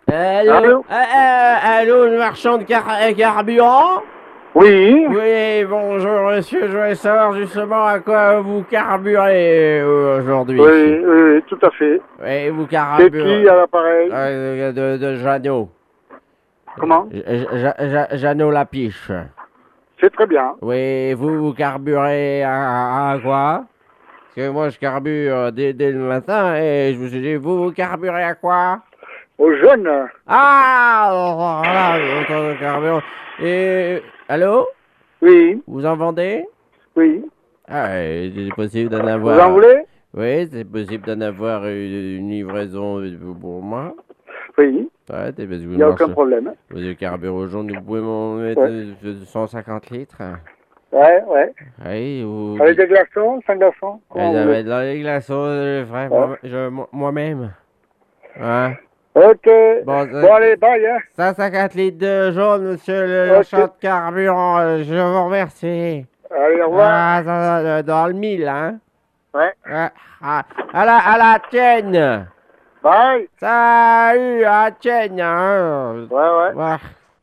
Allô? Allô? Allô, le marchand de carburant? Oui, Oui, bonjour monsieur, je voudrais savoir justement à quoi vous carburez aujourd'hui. oui, oui, oui, tout à fait. Oui, vous C'est carburez qui à l'appareil? de Jeannot. Comment? Jeannot Lapiche. C'est très bien. Oui, vous carburez à quoi? Parce que moi je carbure dès le matin et je me suis dit, vous carburez à quoi? Aux jeunes? Ah, voilà, autant de carburant. Et, allô? Oui, Vous en vendez? oui. Ah, c'est possible d'en Vous en avoir. voulez? Oui, c'est possible d'en avoir une livraison pour moi. Oui, Ouais, c'est parce que il n'y a aucun problème. vous avez carburant au jaune, vous pouvez m'en mettre Ouais, 150 litres. ouais, ouais. Oui, vous Avec dites. des glaçons, sans glaçons, comment vous Ça va voulez. être dans les glaçons, je le ferai Ouais. moi-même. Hein? Ok. Bon, Bon, allez, bye, hein. 150 litres de jaune, monsieur le Ok. marchand de carburant, je vous remercie. Allez, au revoir. Ah, dans le mille, hein? Ouais. Ah, à la tienne! Bye. Salut, à la tienne, hein? Ouais, ouais. Ouais.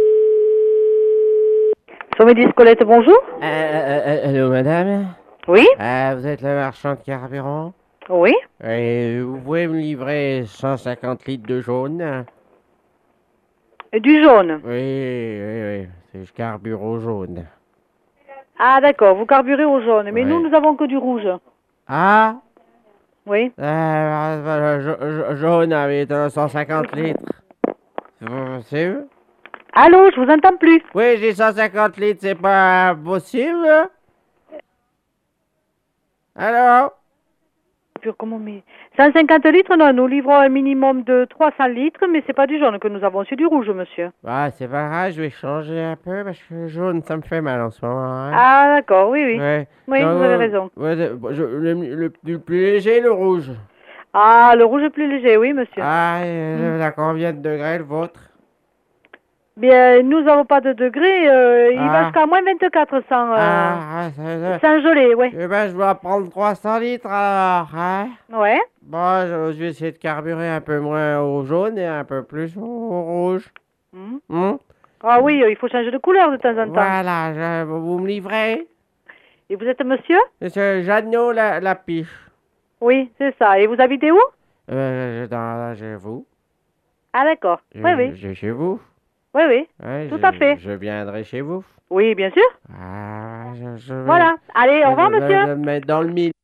Somédis Colette, bonjour. Allô, madame? Oui, Vous êtes le marchand de carburant? oui. Et vous pouvez me livrer 150 litres de jaune? Et du jaune. Oui, oui, oui. Je carbure au jaune. Ah d'accord, vous carburez au jaune, mais Ouais. nous avons que du rouge. Ah? Oui. Jaune avec 150 litres. C'est pas possible? Allô, je vous entends plus. Oui, j'ai 150 litres, c'est pas possible? Alors? Comment mais 150 litres, non, nous livrons un minimum de 300 litres, mais c'est pas du jaune que nous avons, c'est du rouge, monsieur. Bah, c'est pas grave, je vais changer un peu parce que le jaune, ça me fait mal en ce moment, hein. Ah d'accord, oui, oui. Ouais. Oui, Donc, vous avez raison. ouais, le plus léger, le rouge. Ah, le rouge est plus léger, oui, monsieur. Ah, Hmm. à combien de degrés le vôtre? Bien, nous n'avons pas de degré, il va Ah, jusqu'à moins 24 sans geler, ouais. eh ben, je dois prendre 300 litres alors, hein? Ouais. Bon, je vais essayer de carburer un peu moins au jaune et un peu plus au rouge. Hmm. Hmm? Ah oui, il faut changer de couleur de temps en temps. Voilà, vous me livrez? Et vous êtes monsieur? C'est Jeannot la piche. Oui, c'est ça. Et vous habitez où? Chez vous. Ah d'accord. Oui, oui. Chez vous. Oui, oui. Ouais, Tout à fait. je viendrai chez vous. Oui, bien sûr. Ah, je vais, Voilà. Allez, au revoir, je vais monsieur. me mettre dans le mille.